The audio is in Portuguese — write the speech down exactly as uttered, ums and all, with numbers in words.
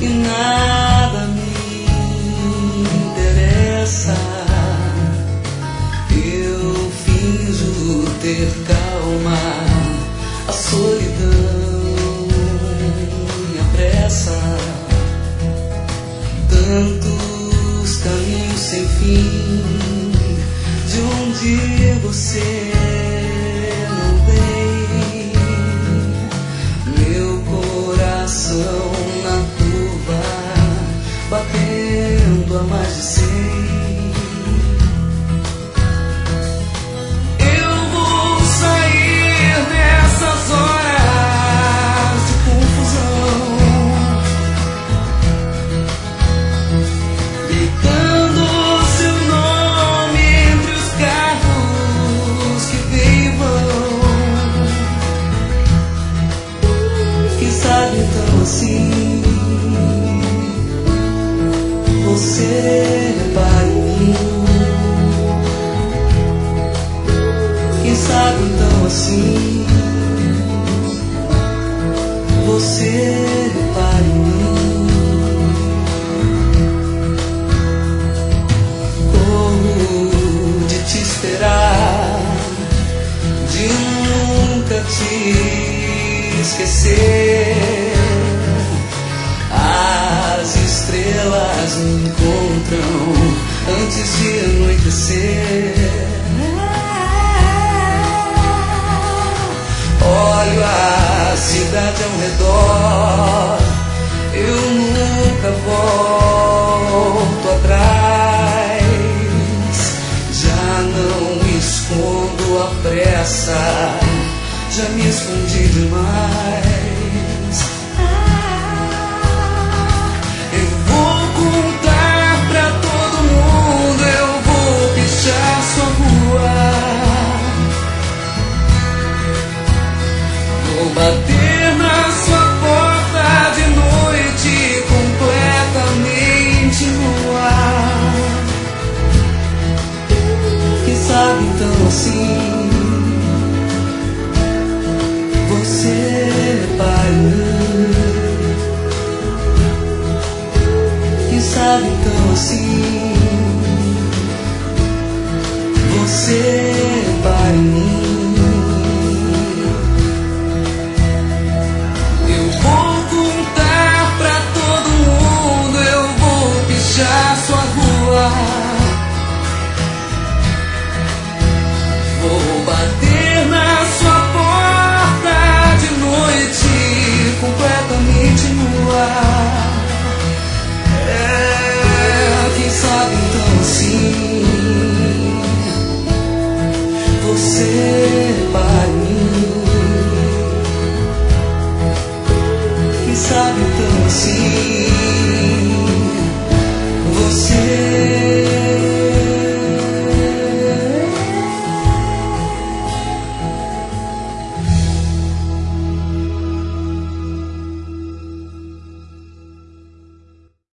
e nada me interessa. Eu finjo ter calma, a solidão me apressa. Tantos caminhos sem fim, de onde você não vem. Meu coração na curva, batendo a mais de cem. Eu vou sair dessas horas de confusão, gritando seu nome entre os carros que vêm e vão. Quem sabe então assim você repara em mim. Quem sabe então assim você repara em mim. Corro de te esperar, de nunca te esquecer. As estrelas me encontram antes de anoitecer. Olho a cidade ao redor, eu nunca volto atrás. Já não me escondo à pressa, já me escondi demais. Eu vou contar pra todo mundo, eu vou pichar sua rua, vou bater na sua porta de noite completamente nua. Quem sabe então assim você repara em mim. Quem sabe então assim você repara em mim. Eu vou contar pra todo mundo, eu vou pichar sua rua, vou bater na sua porta de noite completamente nua. É, quem sabe então assim você repara em mim. Quem sabe então assim